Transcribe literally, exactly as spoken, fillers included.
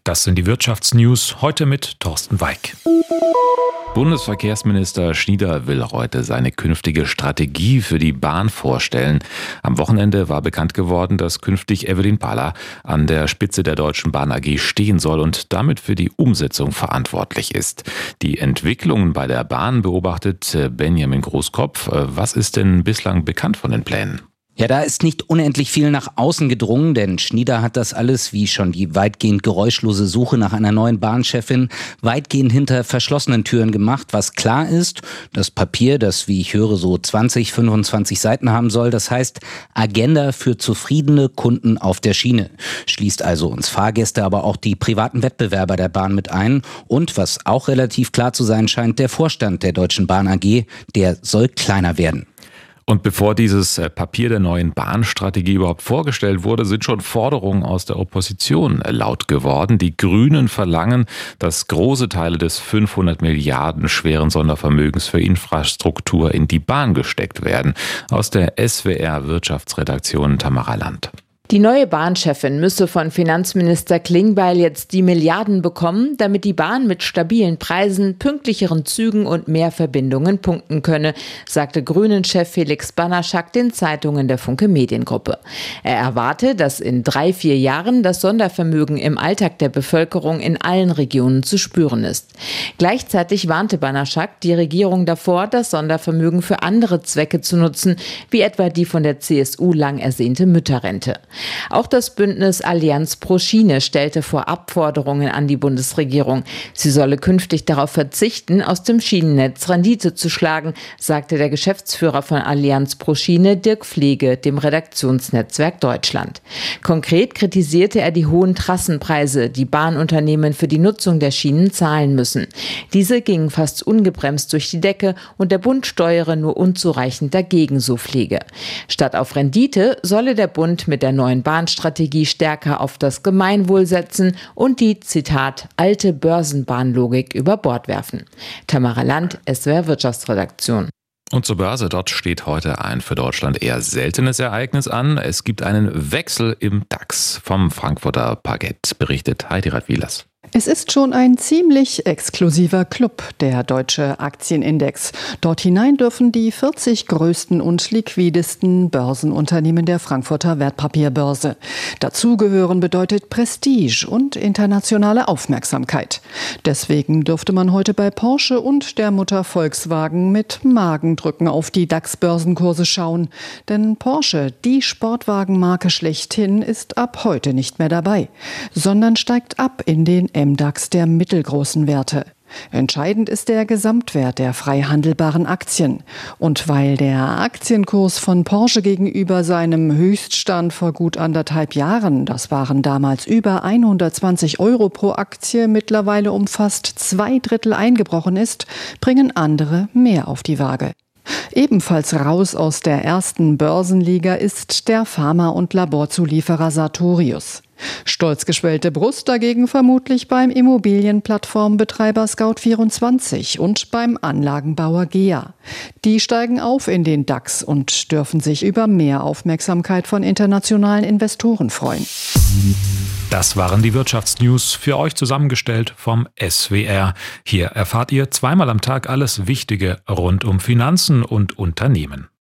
Das sind die Wirtschaftsnews, heute mit Thorsten Weik. Bundesverkehrsminister Schnieder will heute seine künftige Strategie für die Bahn vorstellen. Am Wochenende war bekannt geworden, dass künftig Evelyn Paller an der Spitze der Deutschen Bahn A G stehen soll und damit für die Umsetzung verantwortlich ist. Die Entwicklungen bei der Bahn beobachtet Benjamin Großkopf. Was ist denn bislang bekannt von den Plänen? Ja, da ist nicht unendlich viel nach außen gedrungen, denn Schnieder hat das alles, wie schon die weitgehend geräuschlose Suche nach einer neuen Bahnchefin, weitgehend hinter verschlossenen Türen gemacht. Was klar ist, das Papier, das, wie ich höre, so zwanzig, fünfundzwanzig Seiten haben soll, das heißt Agenda für zufriedene Kunden auf der Schiene. Schließt also uns Fahrgäste, aber auch die privaten Wettbewerber der Bahn mit ein. Und was auch relativ klar zu sein scheint, der Vorstand der Deutschen Bahn A G, der soll kleiner werden. Und bevor dieses Papier der neuen Bahnstrategie überhaupt vorgestellt wurde, sind schon Forderungen aus der Opposition laut geworden. Die Grünen verlangen, dass große Teile des fünfhundert Milliarden schweren Sondervermögens für Infrastruktur in die Bahn gesteckt werden. Aus der S W R-Wirtschaftsredaktion Tamara Land. Die neue Bahnchefin müsse von Finanzminister Klingbeil jetzt die Milliarden bekommen, damit die Bahn mit stabilen Preisen, pünktlicheren Zügen und mehr Verbindungen punkten könne, sagte Grünen-Chef Felix Banaschak den Zeitungen der Funke Mediengruppe. Er erwarte, dass in drei, vier Jahren das Sondervermögen im Alltag der Bevölkerung in allen Regionen zu spüren ist. Gleichzeitig warnte Banaschak die Regierung davor, das Sondervermögen für andere Zwecke zu nutzen, wie etwa die von der C S U lang ersehnte Mütterrente. Auch das Bündnis Allianz pro Schiene stellte vorab Forderungen an die Bundesregierung. Sie solle künftig darauf verzichten, aus dem Schienennetz Rendite zu schlagen, sagte der Geschäftsführer von Allianz pro Schiene, Dirk Pflege, dem Redaktionsnetzwerk Deutschland. Konkret kritisierte er die hohen Trassenpreise, die Bahnunternehmen für die Nutzung der Schienen zahlen müssen. Diese gingen fast ungebremst durch die Decke und der Bund steuere nur unzureichend dagegen, so Pflege. Statt auf Rendite solle der Bund mit der neuen Bahnstrategie stärker auf das Gemeinwohl setzen und die, Zitat, alte Börsenbahnlogik über Bord werfen. Tamara Land, S W R Wirtschaftsredaktion. Und zur Börse, dort steht heute ein für Deutschland eher seltenes Ereignis an. Es gibt einen Wechsel im DAX. Vom Frankfurter Parkett berichtet Heidi Radwilas. Es ist schon ein ziemlich exklusiver Club, der deutsche Aktienindex. Dort hinein dürfen die vierzig größten und liquidesten Börsenunternehmen der Frankfurter Wertpapierbörse. Dazu gehören bedeutet Prestige und internationale Aufmerksamkeit. Deswegen dürfte man heute bei Porsche und der Mutter Volkswagen mit Magendrücken auf die DAX-Börsenkurse schauen. Denn Porsche, die Sportwagenmarke schlechthin, ist ab heute nicht mehr dabei, sondern steigt ab in den M DAX der mittelgroßen Werte. Entscheidend ist der Gesamtwert der frei handelbaren Aktien. Und weil der Aktienkurs von Porsche gegenüber seinem Höchststand vor gut anderthalb Jahren, das waren damals über hundertzwanzig Euro pro Aktie, mittlerweile um fast zwei Drittel eingebrochen ist, bringen andere mehr auf die Waage. Ebenfalls raus aus der ersten Börsenliga ist der Pharma- und Laborzulieferer Sartorius. Stolz geschwellte Brust dagegen vermutlich beim Immobilienplattformbetreiber Scout vierundzwanzig und beim Anlagenbauer G E A. Die steigen auf in den DAX und dürfen sich über mehr Aufmerksamkeit von internationalen Investoren freuen. Das waren die Wirtschaftsnews, für euch zusammengestellt vom S W R. Hier erfahrt ihr zweimal am Tag alles Wichtige rund um Finanzen und Unternehmen.